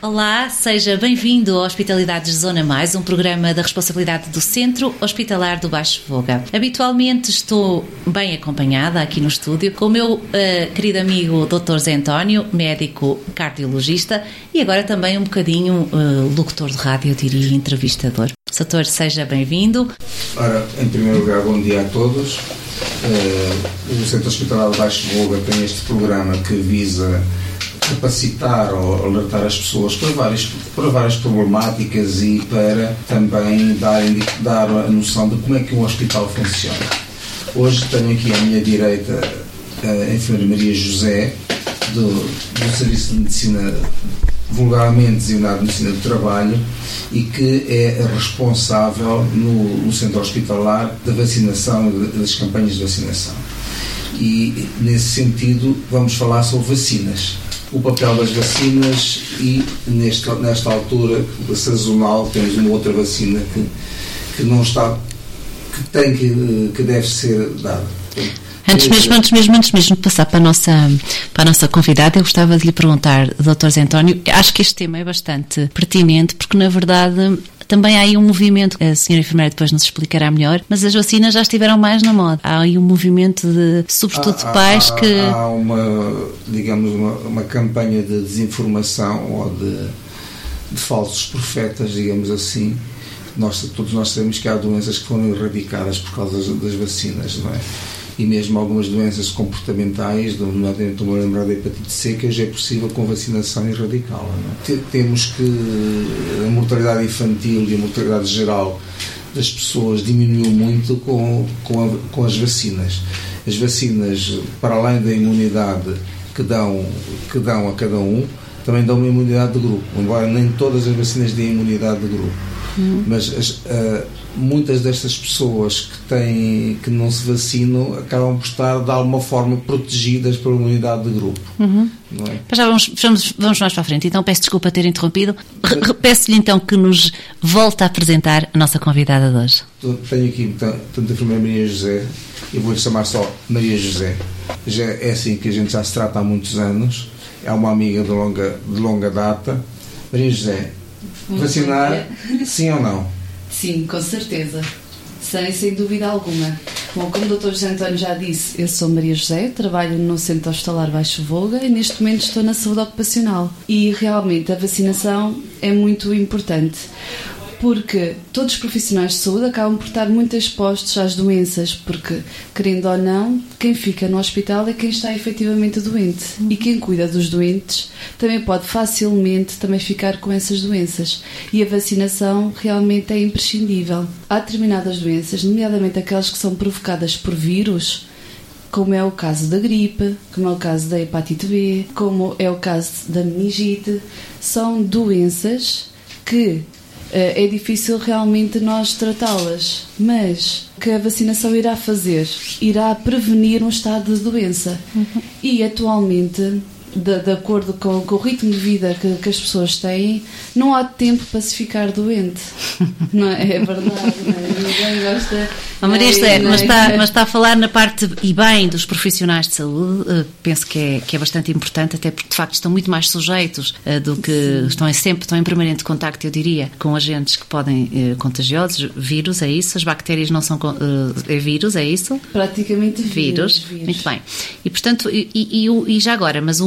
Olá, seja bem-vindo ao Hospitalidades Zona Mais, um programa da responsabilidade do Centro Hospitalar do Baixo Voga. Habitualmente estou bem acompanhada aqui no estúdio com o meu querido amigo Dr. Zé António, médico cardiologista e agora também um bocadinho locutor de rádio, eu diria, entrevistador. Doutor, seja bem-vindo. Ora, em primeiro lugar, bom dia a todos. O Centro Hospitalar do Baixo Voga tem este programa que visa capacitar ou alertar as pessoas para várias problemáticas e para também dar a noção de como é que um hospital funciona. Hoje tenho aqui à minha direita a enfermeira Maria José, do Serviço de Medicina, vulgarmente designado Medicina do Trabalho, e que é a responsável no centro hospitalar da vacinação e das campanhas de vacinação. E, nesse sentido, vamos falar sobre vacinas. O papel das vacinas e, nesta altura sazonal, temos uma outra vacina que não está, que deve ser dada. Antes mesmo de passar para a nossa convidada, eu gostava de lhe perguntar, Dr. Zé António, acho que este tema é bastante pertinente, porque na verdade também há aí um movimento, a senhora enfermeira depois nos explicará melhor, mas as vacinas já estiveram mais na moda. Há aí um movimento sobretudo de pais que... Há uma campanha de desinformação ou de falsos profetas, digamos assim. Todos nós sabemos que há doenças que foram erradicadas por causa das vacinas, não é? E mesmo algumas doenças comportamentais, nomeadamente estou-me a lembrar da hepatite C, que hoje é possível com vacinação erradicá-la. Temos que a mortalidade infantil e a mortalidade geral das pessoas diminuiu muito com as vacinas. As vacinas, para além da imunidade que dão a cada um, também dão uma imunidade de grupo, embora nem todas as vacinas deem imunidade de grupo. Mas muitas destas pessoas que não se vacinam acabam por estar de alguma forma protegidas pela imunidade de grupo. Não é? Já vamos mais para a frente. Então peço desculpa ter interrompido. Peço-lhe então que nos volte a apresentar a nossa convidada de hoje. Tenho aqui tanto a enfermeira Maria José, eu vou-lhe chamar só Maria José. Já é assim que a gente já se trata há muitos anos, é uma amiga de longa data. Maria José, vacinar, sim ou não? Sim, com certeza. Sem dúvida alguma. Bom, como o Dr. José António já disse, eu sou Maria José, trabalho no Centro Hospitalar Baixo Voga e neste momento estou na saúde ocupacional. E realmente a vacinação é muito importante, porque todos os profissionais de saúde acabam por estar muito expostos às doenças, porque, querendo ou não, quem fica no hospital é quem está efetivamente doente. E quem cuida dos doentes também pode facilmente também ficar com essas doenças. E a vacinação realmente é imprescindível. Há determinadas doenças, nomeadamente aquelas que são provocadas por vírus, como é o caso da gripe, como é o caso da hepatite B, como é o caso da meningite, são doenças que é difícil realmente nós tratá-las, mas o que a vacinação irá fazer? Irá prevenir um estado de doença. E atualmente, de acordo com o ritmo de vida que as pessoas têm, não há tempo para se ficar doente. Não é? É verdade, não é? Ninguém gosta. Maria José, mas está a falar na parte e bem dos profissionais de saúde, penso que é bastante importante, até porque de facto estão muito mais sujeitos do que estão em permanente contacto, eu diria, com agentes que podem contagiosos, vírus, é isso? As bactérias não são é vírus, é isso? Praticamente vírus. Muito bem. E portanto, e já agora, mas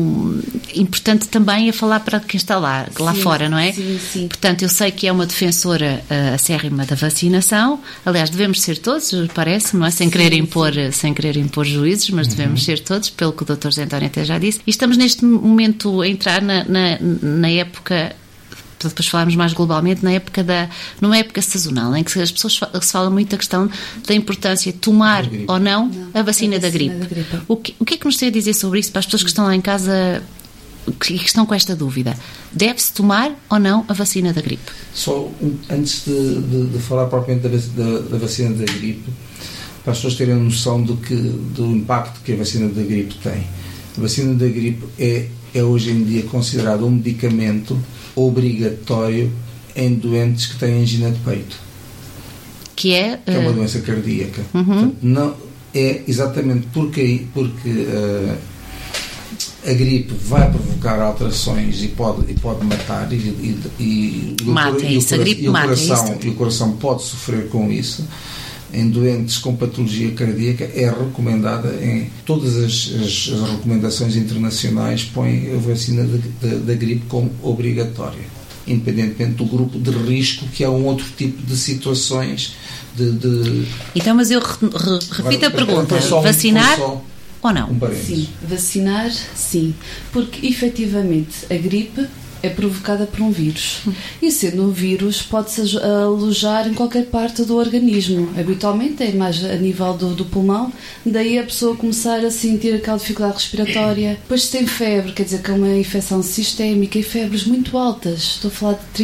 importante também é falar para quem está lá sim, fora, não é? Sim. Portanto, eu sei que é uma defensora acérrima da vacinação, aliás, devemos ser todos, parece, não é? Sem querer impor juízos, mas devemos ser todos, pelo que o Dr. Zé António até já disse. E estamos neste momento a entrar na época, para depois falarmos mais globalmente, numa época sazonal, em que as pessoas se fala muito da questão da importância de tomar ou não a vacina da gripe. O que é que nos tem a dizer sobre isso para as pessoas que estão lá em casa que estão com esta dúvida? Deve-se tomar ou não a vacina da gripe? Só antes de falar propriamente da vacina da gripe, para as pessoas terem noção do impacto que a vacina da gripe tem. A vacina da gripe é hoje em dia considerado um medicamento obrigatório em doentes que têm angina de peito, que é uma doença cardíaca. Portanto, não é exatamente porque A gripe vai provocar alterações e pode matar e o coração pode sofrer com isso. Em doentes com patologia cardíaca é recomendada, em todas as recomendações internacionais põem a vacina da gripe como obrigatória, independentemente do grupo de risco, que é um outro tipo de situações Então, mas eu repito a pergunta: vacinar ou não? Sim, vacinar, sim, porque efetivamente a gripe é provocada por um vírus. E sendo um vírus, pode-se alojar em qualquer parte do organismo. Habitualmente é mais a nível do pulmão, daí a pessoa começar a sentir aquela dificuldade respiratória. Depois, se tem febre, quer dizer que é uma infecção sistémica, e febres muito altas. Estou a falar de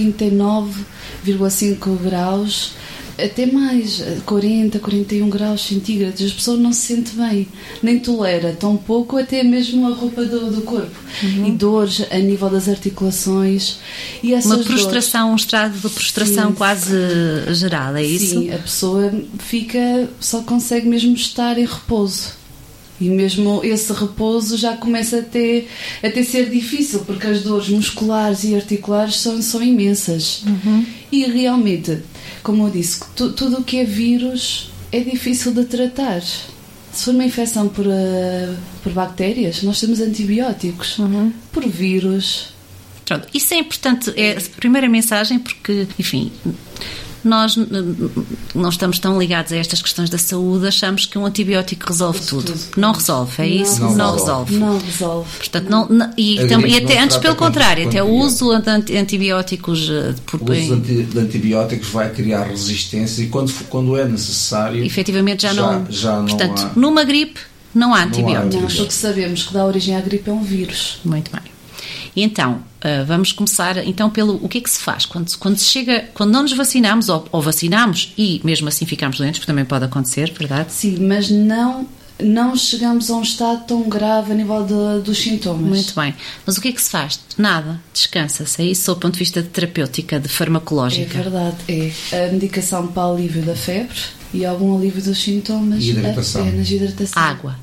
39,5 graus, até mais, 40, 41 graus centígrados. As pessoas não se sentem bem, nem tolera tão pouco, até mesmo a roupa do corpo. E dores a nível das articulações. E essas uma prostração, um estado de prostração quase geral, é isso? Sim, a pessoa só consegue mesmo estar em repouso. E mesmo esse repouso já começa a ser difícil, porque as dores musculares e articulares são imensas. E realmente, como eu disse, tudo o que é vírus é difícil de tratar. Se for uma infecção por bactérias, nós temos antibióticos. Por vírus. Pronto, isso é importante, é a primeira mensagem, porque, enfim, nós não estamos tão ligados a estas questões da saúde, achamos que um antibiótico resolve tudo. Não resolve, é isso? Não resolve. Portanto, e até antes, pelo contrário, até o uso de antibióticos. O uso de antibióticos vai criar resistência e quando é necessário. Efetivamente já não. Portanto, há. Numa gripe não há antibióticos. Porque sabemos que dá origem à gripe é um vírus. Muito bem. Então, vamos começar então pelo o que é que se faz quando não nos vacinamos ou vacinamos e mesmo assim ficamos doentes, porque também pode acontecer, verdade? Sim, mas não chegamos a um estado tão grave a nível dos sintomas. Muito bem. Mas o que é que se faz? Nada. Descansa-se. É isso, do ponto de vista de terapêutica, de farmacológica? É verdade. É a medicação para alívio da febre e algum alívio dos sintomas. E hidratação. Apenas hidratação.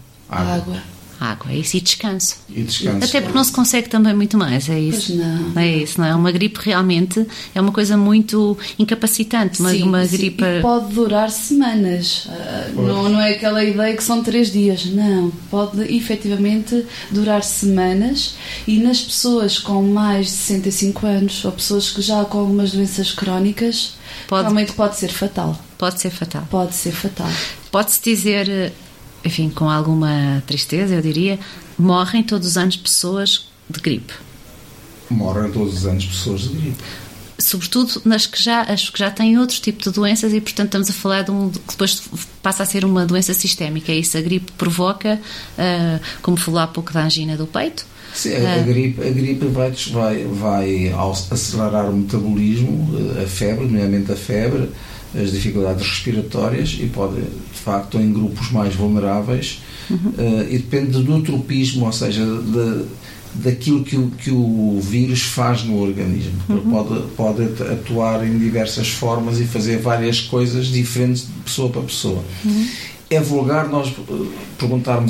Água, é isso, e descanso. Descanso. Até porque não se consegue também muito mais, é isso? Pois não. É isso, não é? Uma gripe realmente é uma coisa muito incapacitante. Uma gripe... E pode durar semanas. Não é aquela ideia que são 3 dias. Não, pode efetivamente durar semanas, e nas pessoas com mais de 65 anos ou pessoas que já com algumas doenças crónicas, realmente pode ser fatal. Pode ser fatal. Pode-se dizer... Enfim, com alguma tristeza, eu diria, morrem todos os anos pessoas de gripe. Morrem todos os anos pessoas de gripe. Sobretudo as que já têm outro tipo de doenças, e portanto estamos a falar de que depois passa a ser uma doença sistémica. É isso, a gripe provoca, como falou há pouco, da angina do peito. Sim, a gripe vai acelerar o metabolismo, a febre, nomeadamente a febre, as dificuldades respiratórias, e pode, de facto, em grupos mais vulneráveis, e depende do tropismo, ou seja, daquilo que o vírus faz no organismo. Pode atuar em diversas formas e fazer várias coisas diferentes de pessoa para pessoa. É vulgar nós perguntarmos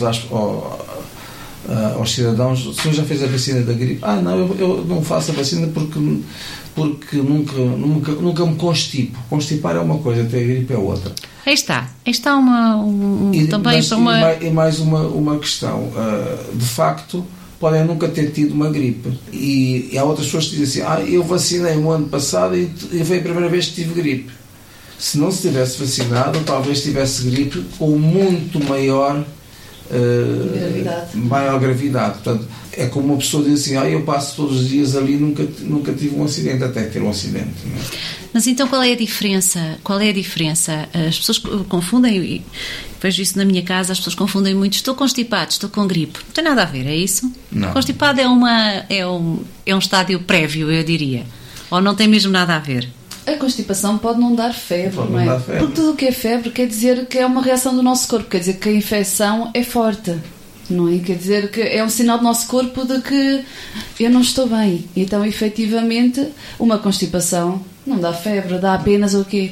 aos cidadãos: o senhor já fez a vacina da gripe? Não, eu não faço a vacina porque nunca me constipo. Constipar é uma coisa, ter a gripe é outra. Aí está mais uma questão. De facto, podem nunca ter tido uma gripe. E há outras pessoas que dizem assim: eu vacinei no ano passado e foi a primeira vez que tive gripe. Se não se tivesse vacinado, talvez tivesse gripe com muito maior gravidade. Portanto, é como uma pessoa diz assim: eu passo todos os dias ali, nunca tive um acidente, até ter um acidente. Não é? Mas então qual é a diferença? As pessoas confundem, e vejo isso na minha casa, as pessoas confundem muito: estou constipado, estou com gripe. Não tem nada a ver, é isso? Não. Constipado é um estádio prévio, eu diria. Ou não tem mesmo nada a ver? A constipação pode não dar febre, não é? Porque tudo o que é febre quer dizer que é uma reação do nosso corpo, quer dizer que a infecção é forte, não é? Quer dizer que é um sinal do nosso corpo de que eu não estou bem. Então, efetivamente, uma constipação Não dá febre, dá apenas o quê?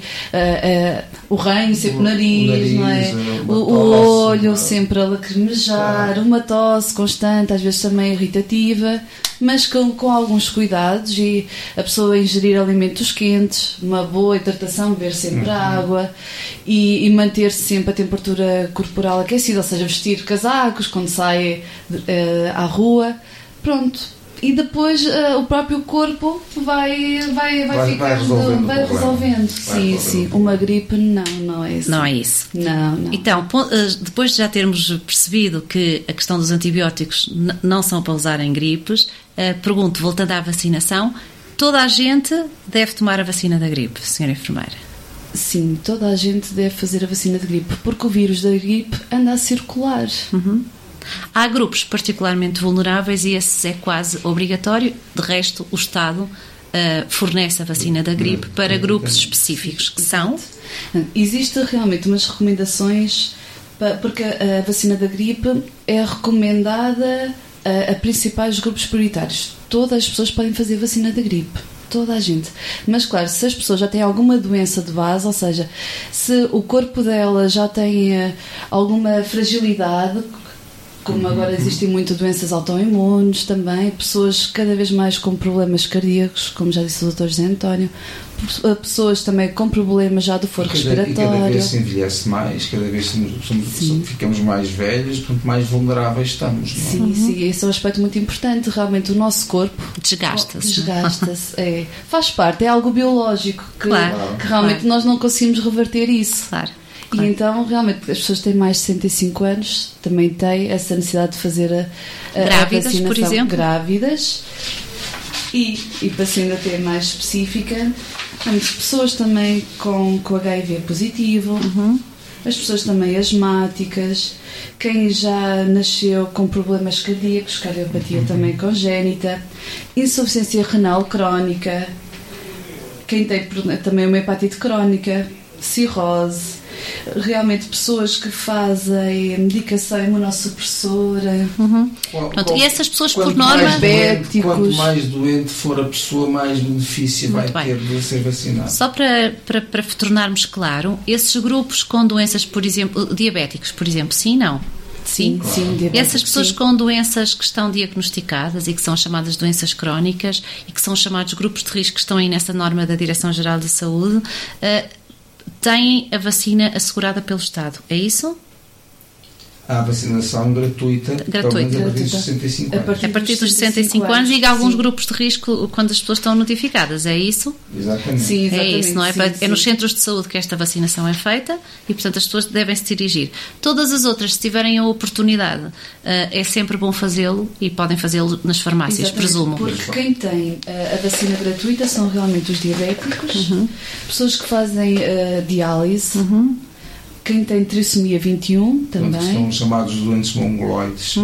O ranho, sempre o nariz, não é? O olho sempre a lacrimejar, uma tosse constante, às vezes também irritativa, mas com alguns cuidados, e a pessoa ingerir alimentos quentes, uma boa hidratação, beber sempre água e manter-se sempre a temperatura corporal aquecida, ou seja, vestir casacos quando sai à rua, pronto. E depois o próprio corpo vai resolvendo. Sim. Uma gripe não é isso. Não é isso. Não. Então, depois de já termos percebido que a questão dos antibióticos não são para usar em gripes, pergunto, voltando à vacinação, toda a gente deve tomar a vacina da gripe, senhora enfermeira? Sim, toda a gente deve fazer a vacina de gripe, porque o vírus da gripe anda a circular. Há grupos particularmente vulneráveis e esse é quase obrigatório. De resto, o Estado fornece a vacina da gripe para grupos específicos, que são... Existem realmente umas recomendações, porque a vacina da gripe é recomendada a principais grupos prioritários. Todas as pessoas podem fazer a vacina da gripe. Toda a gente. Mas, claro, se as pessoas já têm alguma doença de base, ou seja, se o corpo dela já tem alguma fragilidade... Como agora existem muitas doenças autoimunes também, pessoas cada vez mais com problemas cardíacos, como já disse o Dr. José António, pessoas também com problemas já do foro respiratório. Cada vez se envelhece mais, cada vez ficamos mais velhos, portanto mais vulneráveis estamos. Não é? Sim, esse é um aspecto muito importante. Realmente o nosso corpo desgasta-se. Faz parte, é algo biológico que realmente nós não conseguimos reverter isso. Claro. E então, realmente, as pessoas que têm mais de 65 também têm essa necessidade de fazer a vacinação. Por exemplo? Grávidas. E para ser ainda até mais específica, as pessoas também com HIV positivo, as pessoas também asmáticas, quem já nasceu com problemas cardíacos, cardiopatia também congénita, insuficiência renal crónica, quem tem também uma hepatite crónica, cirrose, realmente pessoas que fazem medicação imunossupressora. Pronto, e essas pessoas, por norma... Quanto mais doente for a pessoa, mais benefício vai ter de ser vacinada. Só para tornarmos claro, esses grupos com doenças, por exemplo, diabéticos, por exemplo, sim, não? Sim, essas pessoas com doenças que estão diagnosticadas e que são chamadas doenças crónicas e que são chamados grupos de risco, que estão aí nessa norma da Direção-Geral da Saúde, têm a vacina assegurada pelo Estado, é isso? Há vacinação gratuita. A partir dos 65 anos. A partir dos 65 anos e alguns grupos de risco quando as pessoas estão notificadas, é isso? Exatamente. Sim, exatamente. É isso, não é? É nos centros de saúde que esta vacinação é feita e, portanto, as pessoas devem se dirigir. Todas as outras, se tiverem a oportunidade, é sempre bom fazê-lo e podem fazê-lo nas farmácias, presumo. Porque quem tem a vacina gratuita são realmente os diabéticos, pessoas que fazem diálise, quem tem trissomia 21 também. São chamados doentes mongoloides.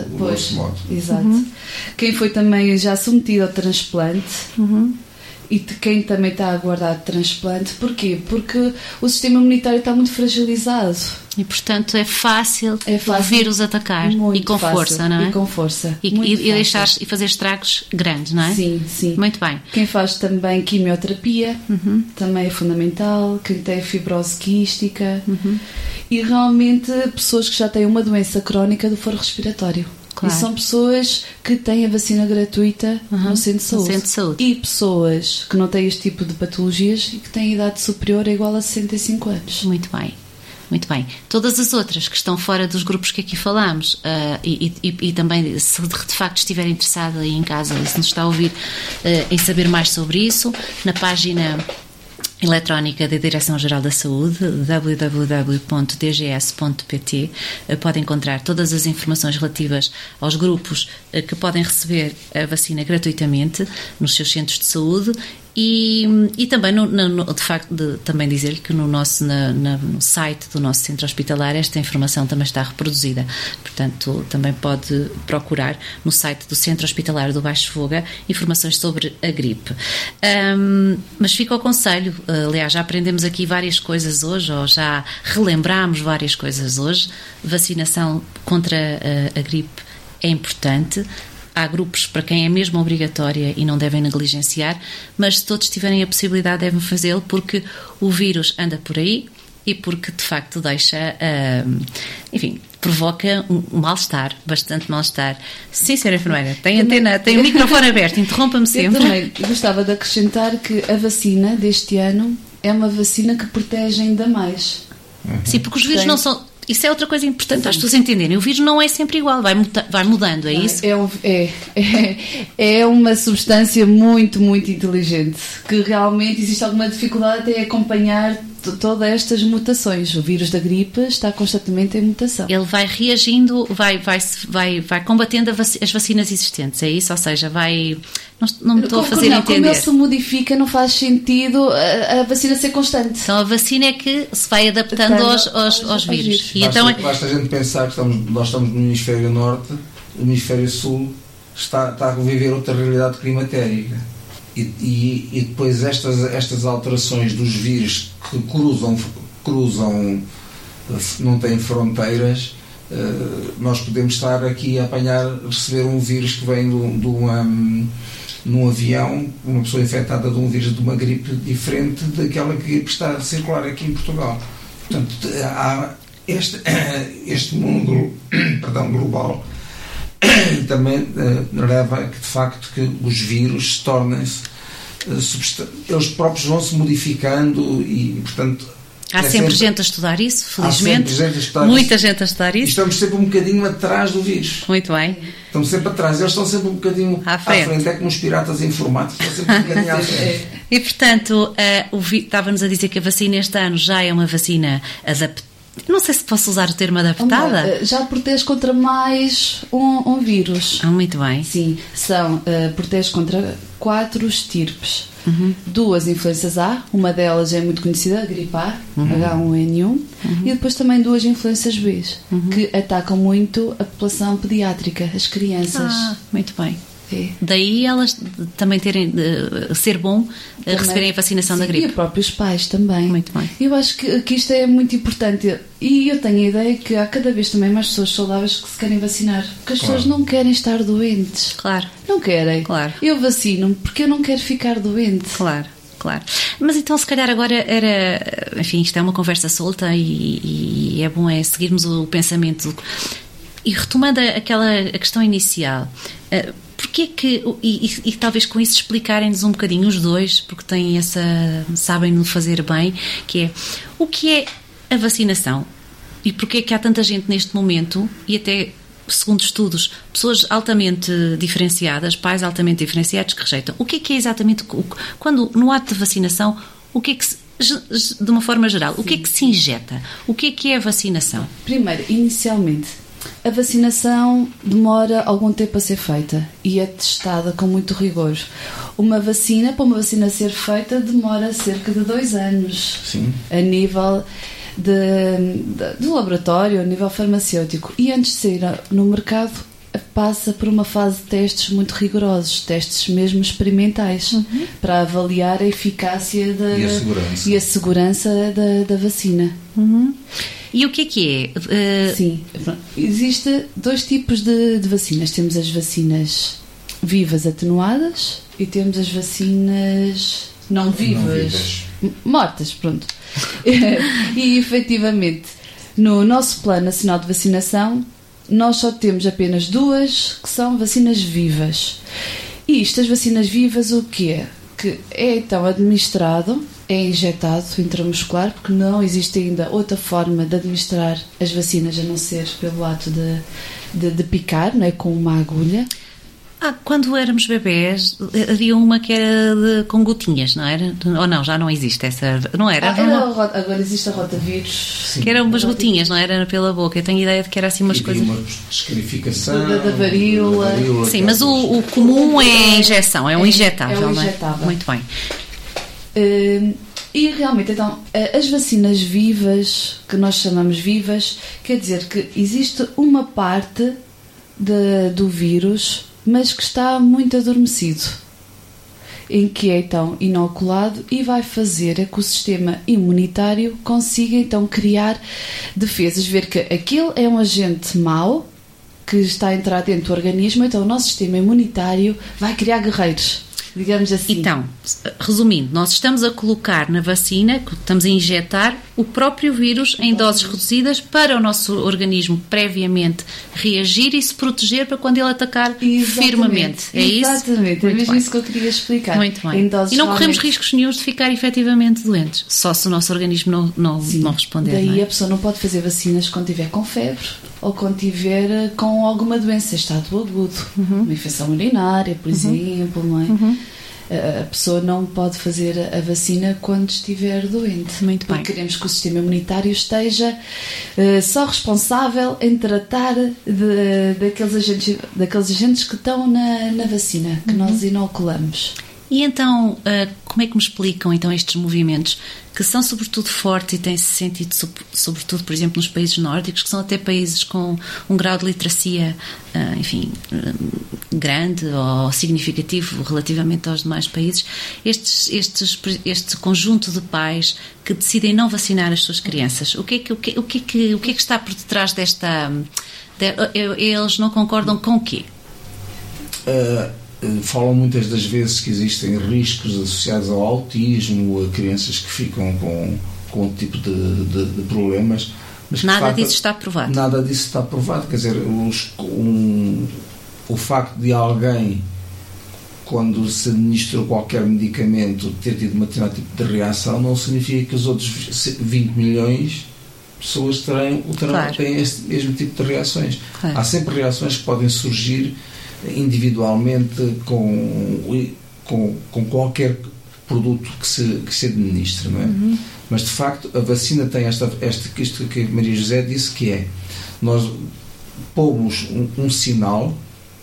Exato. Quem foi também já submetido ao transplante e de quem também está a aguardar transplante. Porquê? Porque o sistema imunitário está muito fragilizado. E, portanto, é fácil o vírus atacar. Muito e com fácil, força, não é? E com força. E fazer estragos grandes, não é? Sim. Muito bem. Quem faz também quimioterapia também é fundamental. Quem tem fibrose quística. E realmente pessoas que já têm uma doença crónica do foro respiratório. Claro. E são pessoas que têm a vacina gratuita no centro de saúde. E pessoas que não têm este tipo de patologias e que têm idade superior ou igual a 65 anos. Muito bem. Muito bem. Todas as outras que estão fora dos grupos que aqui falámos e também, se de facto estiver interessado aí em casa e se nos está a ouvir em saber mais sobre isso, na página eletrónica da Direção-Geral da Saúde, www.dgs.pt, pode encontrar todas as informações relativas aos grupos que podem receber a vacina gratuitamente nos seus centros de saúde e também, de facto, também dizer-lhe que no site do nosso centro hospitalar esta informação também está reproduzida. Portanto, também pode procurar no site do Centro Hospitalar do Baixo Voga informações sobre a gripe. Mas fica o conselho, aliás, já aprendemos aqui várias coisas hoje, ou já relembramos várias coisas hoje. Vacinação contra a gripe é importante. há grupos para quem é mesmo obrigatória e não devem negligenciar, mas se todos tiverem a possibilidade devem fazê-lo, porque o vírus anda por aí e porque de facto deixa, enfim, provoca um mal-estar, bastante mal-estar. Sim, senhora enfermeira, tem o microfone aberto, interrompa-me sempre. Eu também gostava de acrescentar que a vacina deste ano é uma vacina que protege ainda mais. Sim, porque os vírus não são... Isso é outra coisa importante para as pessoas entenderem. O vírus não é sempre igual, vai mudando, é isso? É uma substância muito, muito inteligente, que realmente existe alguma dificuldade até em acompanhar todas estas mutações. O vírus da gripe está constantemente em mutação. Ele vai reagindo, vai combatendo as vacinas existentes, é isso? Ou seja, não me estou a fazer entender. Como ele se modifica, não faz sentido a vacina ser constante. Então a vacina é que se vai adaptando aos vírus. E basta a gente pensar que nós estamos no hemisfério norte, o hemisfério sul está a viver outra realidade climatérica. E depois estas alterações dos vírus que cruzam, não têm fronteiras, nós podemos estar aqui a receber um vírus que vem num avião, uma pessoa infectada de um vírus de uma gripe diferente daquela gripe que está a circular aqui em Portugal. Portanto, há este mundo global também leva a que, de facto, que os vírus se tornem-se eles próprios vão se modificando e, portanto, há sempre gente a estudar isso, felizmente. Muita gente a estudar isso. E estamos sempre um bocadinho atrás do vírus. Muito bem. Estamos sempre atrás, eles estão sempre um bocadinho à frente. É como os piratas informáticos, estão sempre um bocadinho à frente. E, portanto, estava-nos a dizer que a vacina este ano já é uma vacina adaptada. Não sei se posso usar o termo adaptada. Já protege contra mais um vírus. Muito bem. Sim, protege contra 4 estirpes. 2 influências A, uma delas é muito conhecida, a gripe A, H1N1, e depois também 2 influências B, que atacam muito a população pediátrica, as crianças. Muito bem. Daí elas também ser bom receberem a vacinação da gripe. E os próprios pais também. Muito bem. Eu acho que isto é muito importante e eu tenho a ideia que há cada vez também mais pessoas saudáveis que se querem vacinar, porque as pessoas não querem estar doentes. Claro. Não querem. Claro. Eu vacino-me porque eu não quero ficar doente. Claro. Mas então se calhar agora enfim, isto é uma conversa solta e é bom seguirmos o pensamento. E retomando a questão inicial, porque é que, e talvez com isso explicarem-nos um bocadinho os dois, porque têm sabem-no fazer bem, que é o que é a vacinação e porque é que há tanta gente neste momento, e até segundo estudos, pessoas altamente diferenciadas, pais altamente diferenciados que rejeitam. O que é exatamente, quando no ato de vacinação, o que é que de uma forma geral, o que é que se injeta? O que é a vacinação? Primeiro, inicialmente, a vacinação demora algum tempo a ser feita e é testada com muito rigor. Para uma vacina ser feita, demora cerca de 2 anos. Sim. A nível do laboratório, a nível farmacêutico. E antes de sair no mercado, passa por uma fase de testes muito rigorosos, testes mesmo experimentais, para avaliar a eficácia e a segurança da vacina. E o que é? Sim, existem 2 tipos de vacinas. Temos as vacinas vivas atenuadas e temos as vacinas não vivas. Mortas, pronto. E efetivamente, no nosso Plano Nacional de Vacinação, nós só temos apenas 2 que são vacinas vivas. E as vacinas vivas, o que é? Que é então administrado, é injetado intramuscular, porque não existe ainda outra forma de administrar as vacinas a não ser pelo ato de picar, não é? Com uma agulha. Quando éramos bebés, havia uma que era com gotinhas, não era? Ou não, já não existe essa. Não era? Agora existe a rotavírus. Que eram umas gotinhas, não era pela boca. Eu tenho ideia de que era assim umas coisas. Uma escarificação. Da varíola. Sim, mas o comum é a injeção, é um injetável, não é? Injetável. Muito bem. E realmente, então, as vacinas vivas, que nós chamamos vivas, quer dizer que existe uma parte do vírus, mas que está muito adormecido, em que é então inoculado e vai fazer que o sistema imunitário consiga então criar defesas, ver que aquilo é um agente mau que está a entrar dentro do organismo, então o nosso sistema imunitário vai criar guerreiros, digamos assim. Então, resumindo, nós estamos a colocar na vacina, estamos a injetar o próprio vírus em doses reduzidas para o nosso organismo previamente reagir e se proteger para quando ele atacar firmemente. É isso? Exatamente, é mesmo isso que eu queria explicar. Muito bem. E não corremos riscos nenhuns de ficar efetivamente doentes, só se o nosso organismo não responder. Daí não a pessoa não pode fazer vacinas quando tiver com febre ou quando tiver com alguma doença, estado agudo, uma infecção urinária, por exemplo, não é? A pessoa não pode fazer a vacina quando estiver doente. Muito bem. Porque queremos que o sistema imunitário esteja só responsável em tratar daqueles agentes que estão na vacina, que nós inoculamos. E então, como é que me explicam então estes movimentos que são sobretudo fortes e têm-se sentido sobretudo, por exemplo, nos países nórdicos, que são até países com um grau de literacia, grande ou significativo relativamente aos demais países, este conjunto de pais que decidem não vacinar as suas crianças, o que é que está por detrás desta... eles não concordam com o quê? Falam muitas das vezes que existem riscos associados ao autismo, a crianças que ficam com outro tipo de problemas. Mas nada disso está provado. Nada disso está provado. Quer dizer, o facto de alguém, quando se administra qualquer medicamento, ter tido um determinado tipo de reação, não significa que os outros 20 milhões de pessoas têm esse mesmo tipo de reações. Claro. Há sempre reações que podem surgir individualmente com qualquer produto que se administre, não é? Mas de facto a vacina tem isto que a Maria José disse, que é, nós pomos um sinal,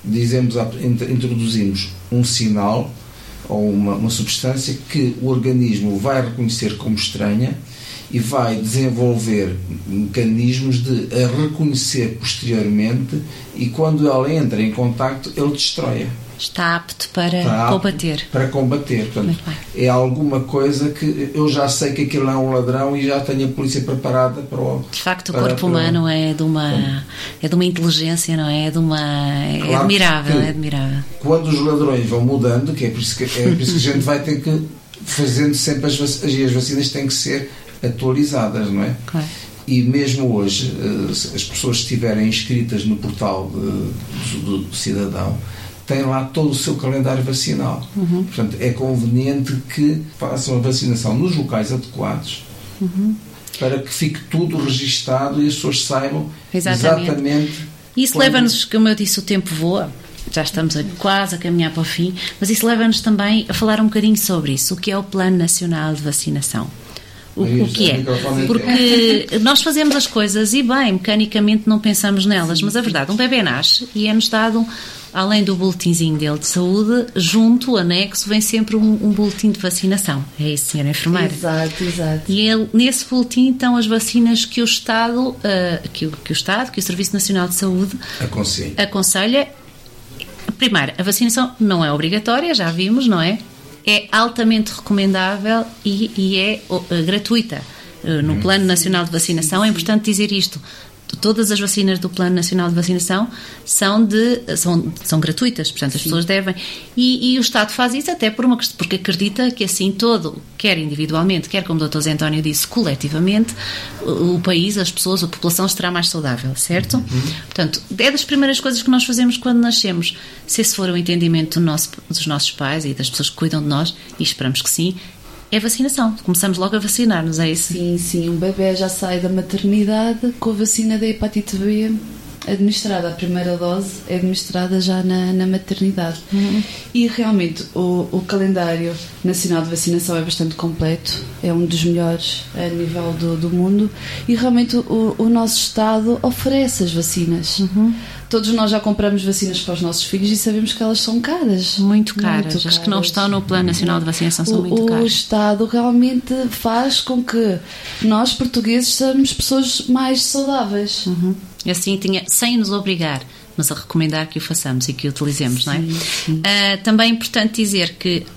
introduzimos um sinal ou uma substância que o organismo vai reconhecer como estranha e vai desenvolver mecanismos de a reconhecer posteriormente, e quando ela entra em contacto, ele destrói-a. Está apto para combater. Para combater. Portanto, é alguma coisa que eu já sei que aquilo é um ladrão e já tenho a polícia preparada para o... De facto, o corpo humano é de uma inteligência, não é? É admirável, é admirável. Quando os ladrões vão mudando, que é por isso que a gente vai ter que fazendo sempre as vacinas têm que ser atualizadas, não é? Claro. E mesmo hoje, se as pessoas estiverem inscritas no portal do cidadão, têm lá todo o seu calendário vacinal. Portanto, é conveniente que façam a vacinação nos locais adequados, para que fique tudo registado e as pessoas saibam exatamente. Isso leva-nos, como eu disse, o tempo voa. Já estamos quase a caminhar para o fim, mas isso leva-nos também a falar um bocadinho sobre isso, o que é o Plano Nacional de Vacinação. O que é? Porque nós fazemos as coisas e bem, mecanicamente não pensamos nelas, mas a verdade, um bebê nasce e é-nos dado, além do boletinzinho dele de saúde, junto, anexo, vem sempre um boletim de vacinação. É isso, senhora enfermeira? Exato. E nesse boletim estão as vacinas que o Estado, que o Serviço Nacional de Saúde aconselha. Primeiro, a vacinação não é obrigatória, já vimos, não é? É altamente recomendável e é gratuita. No Plano Nacional de Vacinação, é importante dizer isto. Todas as vacinas do Plano Nacional de Vacinação são gratuitas, portanto as pessoas devem, e o Estado faz isso até porque acredita que assim todo, quer individualmente, quer como o Dr. Zé António disse, coletivamente, o país, as pessoas, a população estará mais saudável, certo? Portanto, é das primeiras coisas que nós fazemos quando nascemos, se esse for o entendimento dos nossos pais e das pessoas que cuidam de nós, e esperamos que sim, é vacinação. Começamos logo a vacinar-nos, é isso? Sim. Um bebê já sai da maternidade com a vacina da hepatite B administrada. A primeira dose é administrada já na maternidade. E realmente o calendário nacional de vacinação é bastante completo. É um dos melhores a nível do mundo. E realmente o nosso Estado oferece as vacinas. Todos nós já compramos vacinas para os nossos filhos e sabemos que elas são caras. Muito caras. As que não estão no Plano Nacional de Vacinação são muito caras. O Estado realmente faz com que nós, portugueses, sejamos pessoas mais saudáveis. Assim, sem nos obrigar, mas a recomendar que o façamos e que o utilizemos, não é? Sim. Também é importante dizer que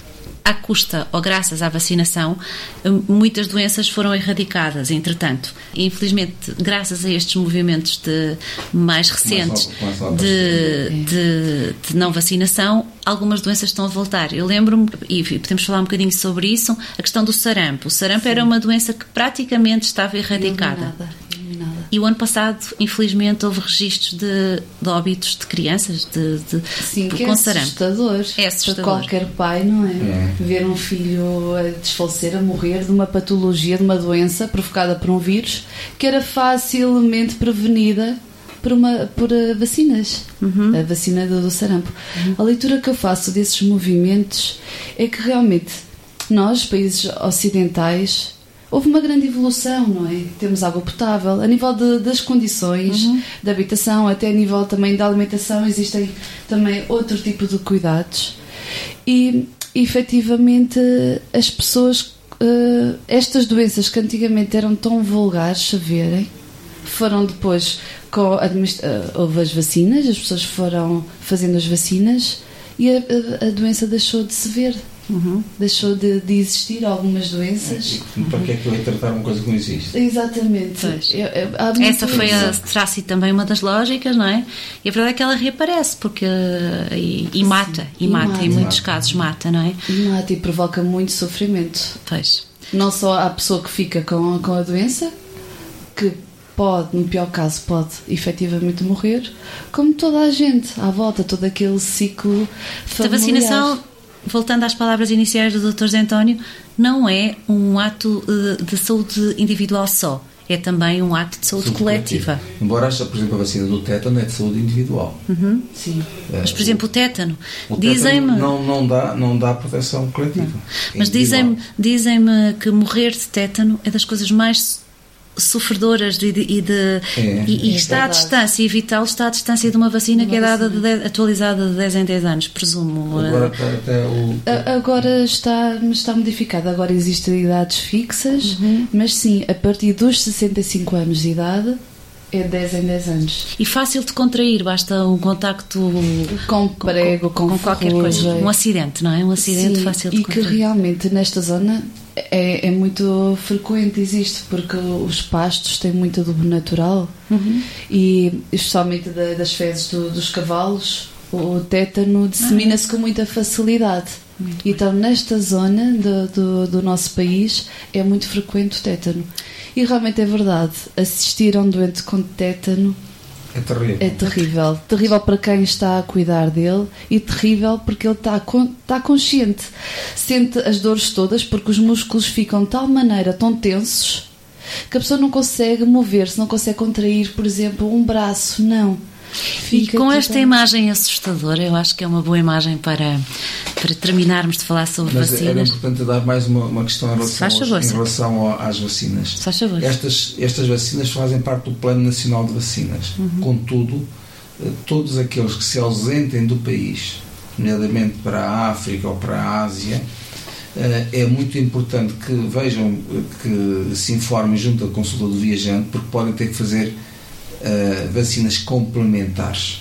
à custa ou graças à vacinação, muitas doenças foram erradicadas, entretanto. E, infelizmente, graças a estes movimentos mais recentes de não vacinação, algumas doenças estão a voltar. Eu lembro-me, e podemos falar um bocadinho sobre isso, a questão do sarampo. O sarampo era uma doença que praticamente estava erradicada. E o ano passado, infelizmente, houve registros de óbitos de crianças Sim, que com sarampo. É assustador. Para qualquer pai, não é? Ver um filho a desfalecer, a morrer de uma patologia, de uma doença provocada por um vírus que era facilmente prevenida por vacinas. A vacina do sarampo. A leitura que eu faço desses movimentos é que realmente nós, países ocidentais, houve uma grande evolução, não é? Temos água potável, a nível das condições de habitação, até a nível também da alimentação, existem também outro tipo de cuidados. E, efetivamente, as pessoas, estas doenças que antigamente eram tão vulgares a verem, foram depois, houve as vacinas, as pessoas foram fazendo as vacinas e a doença deixou de se ver. Deixou de existir algumas doenças. Para que é que eu ia tratar uma coisa que não existe? Exatamente. Essa terá sido também uma das lógicas, não é? E a verdade é que ela reaparece porque, e mata, em muitos casos mata, não é? E mata e provoca muito sofrimento. Pois. Não só a pessoa que fica com a doença, que pode, no pior caso, pode efetivamente morrer, como toda a gente à volta, todo aquele ciclo familiar. A vacinação, voltando às palavras iniciais do Dr. José António, não é um ato de saúde individual só, é também um ato de saúde coletiva. Embora, por exemplo, a vacina do tétano é de saúde individual. Sim. Mas, por exemplo, o tétano, dizem-me... Não dá proteção coletiva. Mas dizem-me que morrer de tétano é das coisas mais sofredoras e está à distância, evitá-lo está à distância de uma vacina que é dada atualizada de 10 em 10 anos, presumo. Agora está modificado. Agora existem idades fixas, mas sim, a partir dos 65 anos de idade é 10 em 10 anos. E fácil de contrair, basta um contacto com prego, com qualquer coisa. Um acidente, não é? Um acidente fácil de contrair. E que realmente nesta zona é muito frequente, existe, porque os pastos têm muito adubo natural e especialmente das fezes dos cavalos, o tétano dissemina-se com muita facilidade. Então nesta zona do nosso país é muito frequente o tétano. E realmente é verdade, assistir a um doente com tétano é terrível. É terrível. Terrível para quem está a cuidar dele e terrível porque ele está consciente. Sente as dores todas porque os músculos ficam de tal maneira, tão tensos, que a pessoa não consegue mover-se, não consegue contrair, por exemplo, um braço, não. E com esta imagem assustadora, eu acho que é uma boa imagem para terminarmos de falar sobre vacinas. Mas era importante dar mais uma questão em relação às vacinas. Faz favor. Estas vacinas fazem parte do Plano Nacional de Vacinas. Contudo, todos aqueles que se ausentem do país, nomeadamente para a África ou para a Ásia, é muito importante que vejam, que se informem junto à consulta do viajante, porque podem ter que fazer vacinas complementares.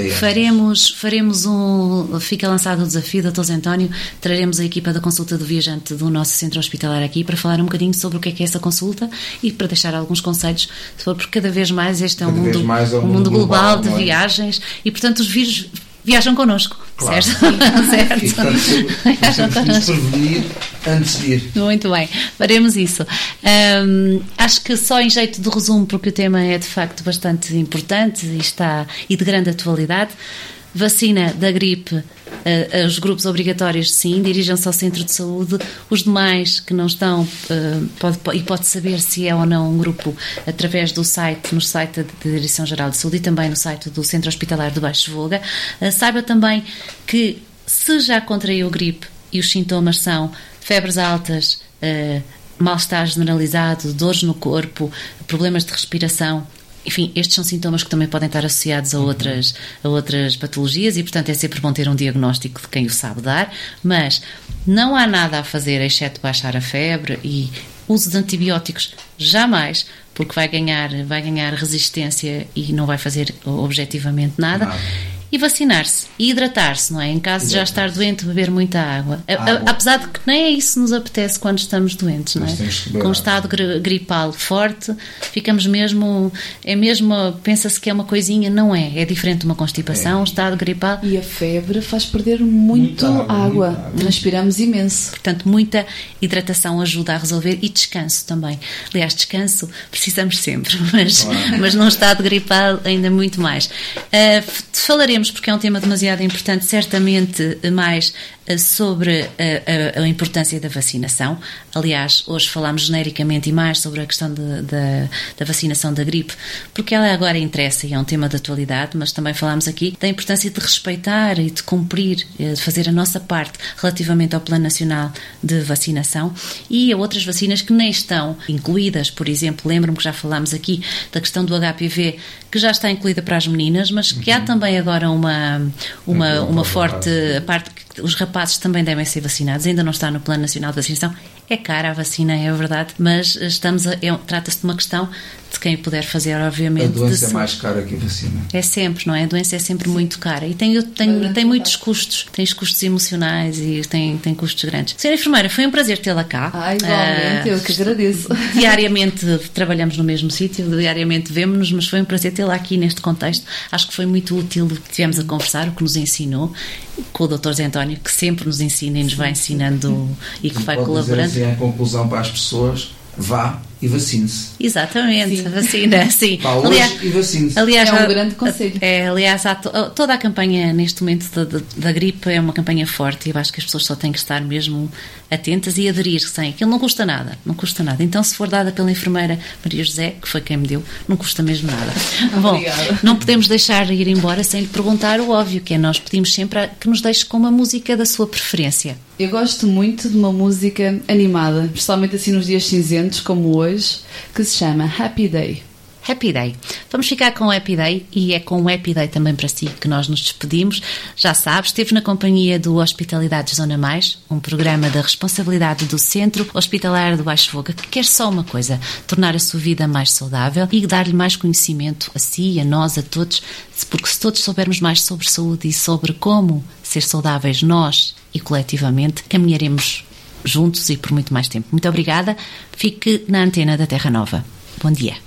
Faremos fica lançado o desafio, Dr. José António, traremos a equipa da consulta do viajante do nosso centro hospitalar aqui para falar um bocadinho sobre o que é essa consulta e para deixar alguns conselhos, porque cada vez mais este é um mundo global de viagens e, portanto, os vírus viajam connosco, claro. Certo? Certo. E, portanto, temos que nos prevenir antes de ir. Muito bem, faremos isso. Acho que só em jeito de resumo, porque o tema é de facto bastante importante e de grande atualidade. Vacina da gripe, os grupos obrigatórios, sim, dirijam-se ao centro de saúde. Os demais que não estão, pode saber se é ou não um grupo através do site, no site da Direção-Geral de Saúde e também no site do Centro Hospitalar do Baixo Volga. Saiba também que se já contraiu gripe e os sintomas são febres altas, mal-estar generalizado, dores no corpo, problemas de respiração, enfim, estes são sintomas que também podem estar associados a outras patologias e, portanto, é sempre bom ter um diagnóstico de quem o sabe dar, mas não há nada a fazer exceto baixar a febre e uso de antibióticos jamais, porque vai ganhar resistência e não vai fazer objetivamente nada. E vacinar-se e hidratar-se, não é? Em caso de já estar doente, beber muita água. Apesar de que nem é isso que nos apetece quando estamos doentes, não é? Com um estado gripal forte, ficamos mesmo... pensa-se que é uma coisinha, não é? É diferente de uma constipação, um estado gripal. E a febre faz perder muita água. Transpiramos imenso. Portanto, muita hidratação ajuda a resolver e descanso também. Aliás, descanso precisamos sempre, mas num estado gripal ainda muito mais. Falaremos, porque é um tema demasiado importante, certamente mais sobre a importância da vacinação. Aliás, hoje falámos genericamente e mais sobre a questão da vacinação da gripe, porque ela agora interessa e é um tema de atualidade, mas também falámos aqui da importância de respeitar e de cumprir, de fazer a nossa parte relativamente ao Plano Nacional de Vacinação e a outras vacinas que nem estão incluídas. Por exemplo, lembro-me que já falámos aqui da questão do HPV, que já está incluída para as meninas, mas que há também agora uma forte parte que os rapazes também devem ser vacinados. Ainda não está no Plano Nacional de Vacinação. É cara a vacina, é verdade, mas trata-se de uma questão de quem puder fazer, obviamente. A doença é mais cara que a vacina. É sempre, não é? A doença é sempre muito cara e tem muitos custos. Tem os custos emocionais e tem custos grandes. Senhora enfermeira, foi um prazer tê-la cá. Igualmente, eu que agradeço. Diariamente trabalhamos no mesmo sítio, diariamente vemo-nos, mas foi um prazer tê-la aqui neste contexto. Acho que foi muito útil o que tivemos a conversar, o que nos ensinou, com o Dr. Zé António, que sempre nos ensina e nos vai ensinando e que vai colaborando. Em conclusão para as pessoas, vá e vacine-se. Exatamente, vacina, sim. Vá hoje e vacine-se. Aliás, é um grande conselho. Aliás, toda a campanha neste momento da gripe é uma campanha forte e eu acho que as pessoas só têm que estar mesmo atentas e aderir-se. Aquilo não custa nada, não custa nada. Então, se for dada pela enfermeira Maria José, que foi quem me deu, não custa mesmo nada. Bom, não podemos deixar ir embora sem lhe perguntar o óbvio, que é nós pedimos sempre que nos deixe com uma música da sua preferência. Eu gosto muito de uma música animada, especialmente assim nos dias cinzentos, como hoje, que se chama Happy Day. Happy Day. Vamos ficar com o Happy Day e é com o Happy Day também para si que nós nos despedimos. Já sabe, esteve na companhia do Hospitalidade Zona Mais, um programa da responsabilidade do Centro Hospitalar do Baixo Voga, que quer só uma coisa, tornar a sua vida mais saudável e dar-lhe mais conhecimento a si, a nós, a todos, porque se todos soubermos mais sobre saúde e sobre como ser saudáveis nós e coletivamente, caminharemos juntos e por muito mais tempo. Muito obrigada. Fique na antena da Terra Nova. Bom dia.